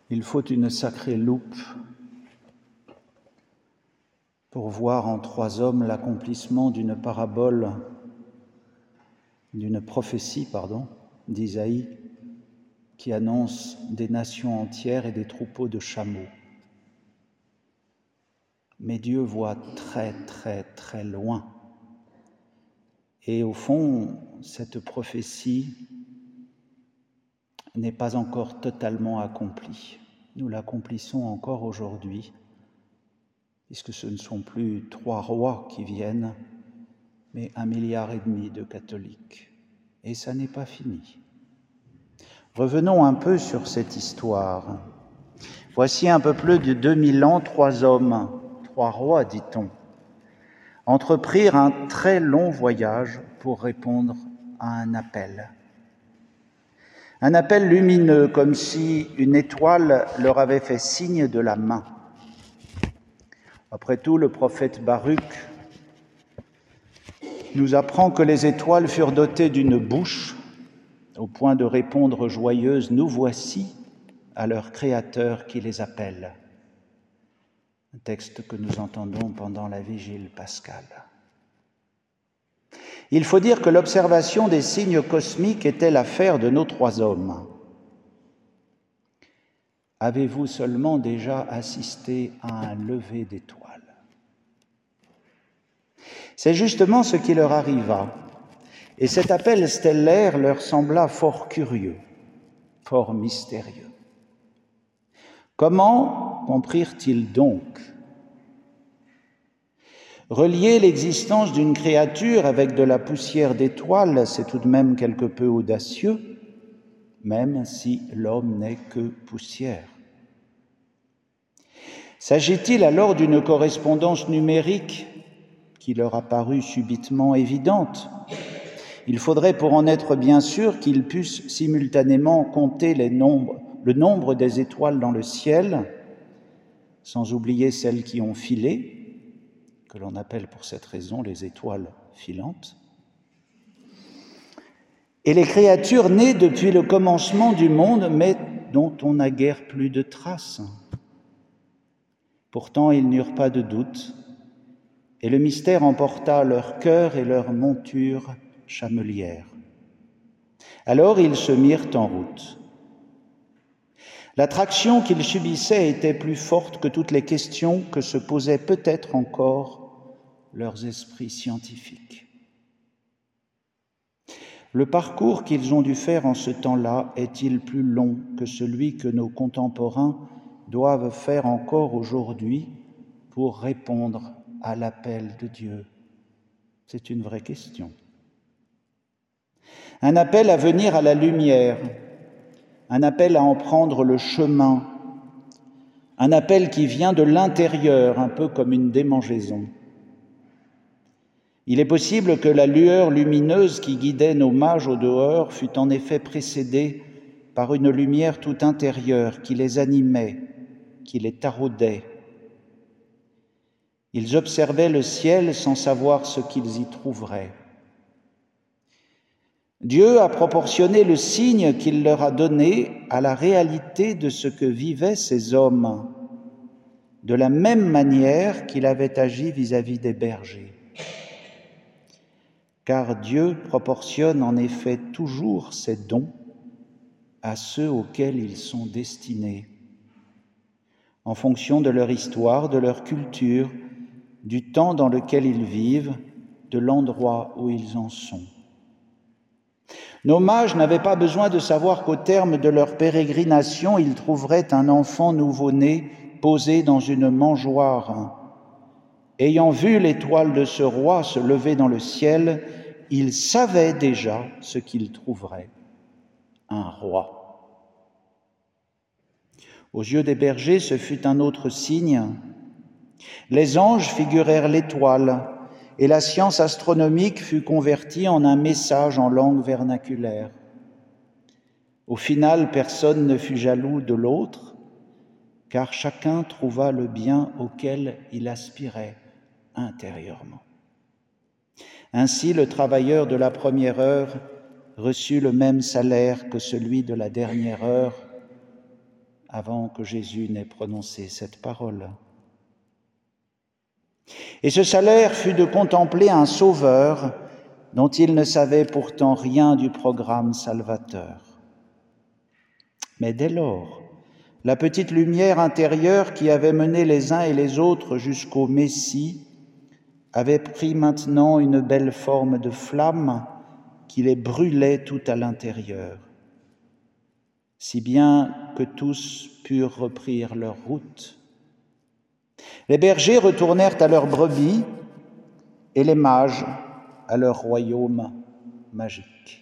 Il faut une sacrée loupe pour voir en 3 hommes l'accomplissement d'une prophétie d'Isaïe qui annonce des nations entières et des troupeaux de chameaux. Mais Dieu voit très très très loin. Et au fond, cette prophétie n'est pas encore totalement accomplie. Nous l'accomplissons encore aujourd'hui, puisque ce ne sont plus 3 rois qui viennent, mais 1,5 milliard de catholiques. Et ça n'est pas fini. Revenons un peu sur cette histoire. Voici un peu plus de 2000 ans, 3 hommes, 3 rois, dit-on, entreprirent un très long voyage pour répondre à un appel. Un appel lumineux, comme si une étoile leur avait fait signe de la main. Après tout, le prophète Baruch nous apprend que les étoiles furent dotées d'une bouche, au point de répondre joyeuses « Nous voici » à leur Créateur qui les appelle. Un texte que nous entendons pendant la vigile pascale. Il faut dire que l'observation des signes cosmiques était l'affaire de nos 3 hommes. Avez-vous seulement déjà assisté à un lever d'étoiles? C'est justement ce qui leur arriva, et cet appel stellaire leur sembla fort curieux, fort mystérieux. Comment comprirent-ils donc? Relier l'existence d'une créature avec de la poussière d'étoiles, c'est tout de même quelque peu audacieux, même si l'homme n'est que poussière. S'agit-il alors d'une correspondance numérique qui leur apparut subitement évidente? Il faudrait pour en être bien sûr qu'ils puissent simultanément compter le nombre des étoiles dans le ciel, sans oublier celles qui ont filé, que l'on appelle pour cette raison les étoiles filantes, et les créatures nées depuis le commencement du monde, mais dont on n'a guère plus de traces. Pourtant, ils n'eurent pas de doute, et le mystère emporta leur cœur et leur monture chamelière. Alors ils se mirent en route. L'attraction qu'ils subissaient était plus forte que toutes les questions que se posaient peut-être encore leurs esprits scientifiques. Le parcours qu'ils ont dû faire en ce temps-là est-il plus long que celui que nos contemporains doivent faire encore aujourd'hui pour répondre à l'appel de Dieu? C'est une vraie question. Un appel à venir à la lumière, un appel à en prendre le chemin, un appel qui vient de l'intérieur, un peu comme une démangeaison. Il est possible que la lueur lumineuse qui guidait nos mages au dehors fût en effet précédée par une lumière tout intérieure qui les animait, qui les taraudait. Ils observaient le ciel sans savoir ce qu'ils y trouveraient. Dieu a proportionné le signe qu'il leur a donné à la réalité de ce que vivaient ces hommes, de la même manière qu'il avait agi vis-à-vis des bergers. Car Dieu proportionne en effet toujours ses dons à ceux auxquels ils sont destinés, en fonction de leur histoire, de leur culture, du temps dans lequel ils vivent, de l'endroit où ils en sont. Nos mages n'avaient pas besoin de savoir qu'au terme de leur pérégrination, ils trouveraient un enfant nouveau-né posé dans une mangeoire. Ayant vu l'étoile de ce roi se lever dans le ciel, ils savaient déjà ce qu'ils trouveraient, un roi. Aux yeux des bergers, ce fut un autre signe. Les anges figurèrent l'étoile, et la science astronomique fut convertie en un message en langue vernaculaire. Au final, personne ne fut jaloux de l'autre, car chacun trouva le bien auquel il aspirait intérieurement. Ainsi, le travailleur de la première heure reçut le même salaire que celui de la dernière heure, avant que Jésus n'ait prononcé cette parole. Et ce salaire fut de contempler un Sauveur dont il ne savait pourtant rien du programme salvateur. Mais dès lors, la petite lumière intérieure qui avait mené les uns et les autres jusqu'au Messie avait pris maintenant une belle forme de flamme qui les brûlait tout à l'intérieur, si bien que tous purent reprendre leur route. Les bergers retournèrent à leurs brebis et les mages à leur royaume magique.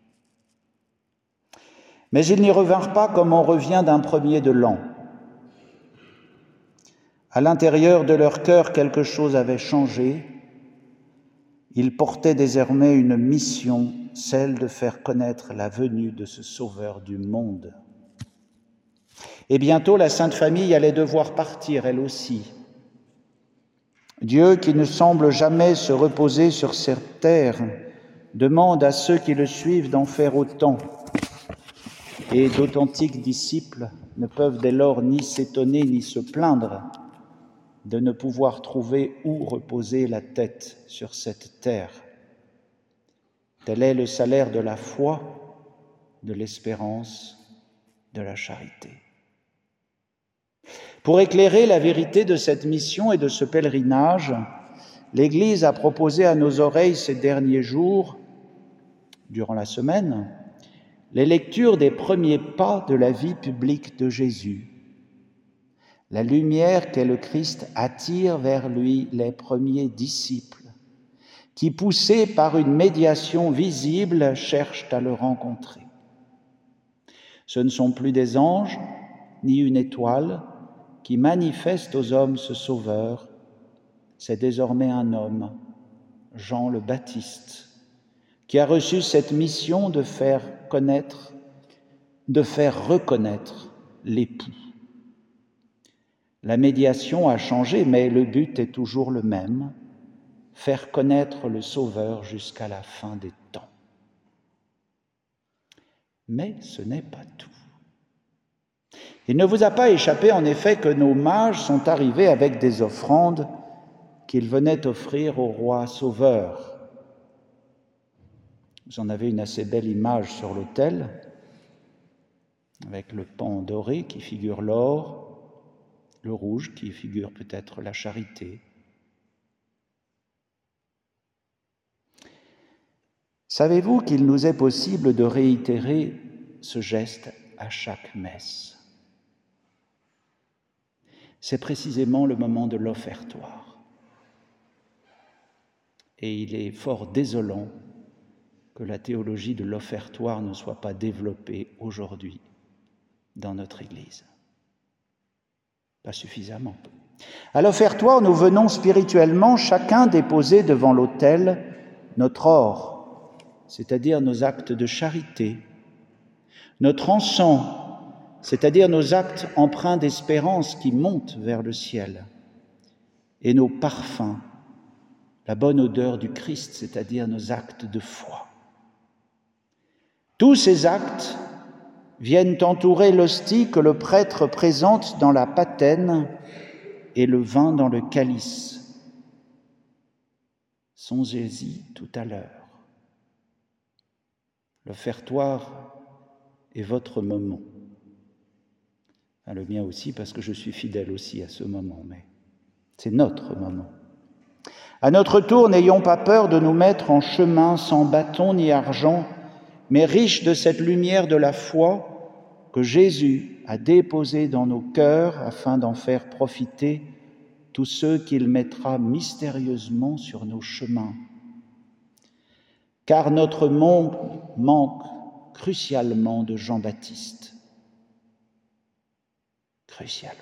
Mais ils n'y revinrent pas comme on revient d'un premier de l'an. À l'intérieur de leur cœur, quelque chose avait changé. Ils portaient désormais une mission, celle de faire connaître la venue de ce Sauveur du monde. Et bientôt, la Sainte Famille allait devoir partir, elle aussi. Dieu, qui ne semble jamais se reposer sur cette terre, demande à ceux qui le suivent d'en faire autant. Et d'authentiques disciples ne peuvent dès lors ni s'étonner ni se plaindre de ne pouvoir trouver où reposer la tête sur cette terre. Tel est le salaire de la foi, de l'espérance, de la charité. Pour éclairer la vérité de cette mission et de ce pèlerinage, l'Église a proposé à nos oreilles ces derniers jours, durant la semaine, les lectures des premiers pas de la vie publique de Jésus. La lumière qu'est le Christ attire vers lui les premiers disciples, qui, poussés par une médiation visible, cherchent à le rencontrer. Ce ne sont plus des anges, ni une étoile, qui manifestent aux hommes ce Sauveur, c'est désormais un homme, Jean le Baptiste, qui a reçu cette mission de faire reconnaître l'époux. La médiation a changé, mais le but est toujours le même, faire connaître le Sauveur jusqu'à la fin des temps. Mais ce n'est pas tout. Il ne vous a pas échappé en effet que nos mages sont arrivés avec des offrandes qu'ils venaient offrir au roi Sauveur. Vous en avez une assez belle image sur l'autel, avec le pan doré qui figure l'or, le rouge qui figure peut-être la charité. Savez-vous qu'il nous est possible de réitérer ce geste à chaque messe? C'est précisément le moment de l'offertoire. Et il est fort désolant que la théologie de l'offertoire ne soit pas développée aujourd'hui dans notre Église. Pas suffisamment. À l'offertoire, nous venons spirituellement chacun déposer devant l'autel notre or, c'est-à-dire nos actes de charité, notre encens, c'est-à-dire nos actes empreints d'espérance qui montent vers le ciel, et nos parfums, la bonne odeur du Christ, c'est-à-dire nos actes de foi. Tous ces actes viennent entourer l'hostie que le prêtre présente dans la patène et le vin dans le calice. Songez-y tout à l'heure. L'offertoire est votre moment. Le mien aussi, parce que je suis fidèle aussi à ce moment, mais c'est notre moment. À notre tour, n'ayons pas peur de nous mettre en chemin sans bâton ni argent, mais riches de cette lumière de la foi que Jésus a déposée dans nos cœurs afin d'en faire profiter tous ceux qu'il mettra mystérieusement sur nos chemins. Car notre monde manque crucialement de Jean-Baptiste. Crucialement.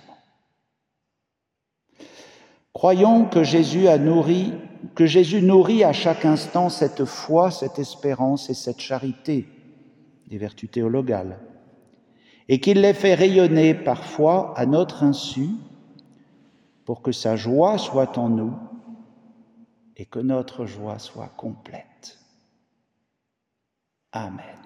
Croyons que Jésus nourrit à chaque instant cette foi, cette espérance et cette charité, des vertus théologales, et qu'il les fait rayonner parfois à notre insu pour que sa joie soit en nous et que notre joie soit complète. Amen.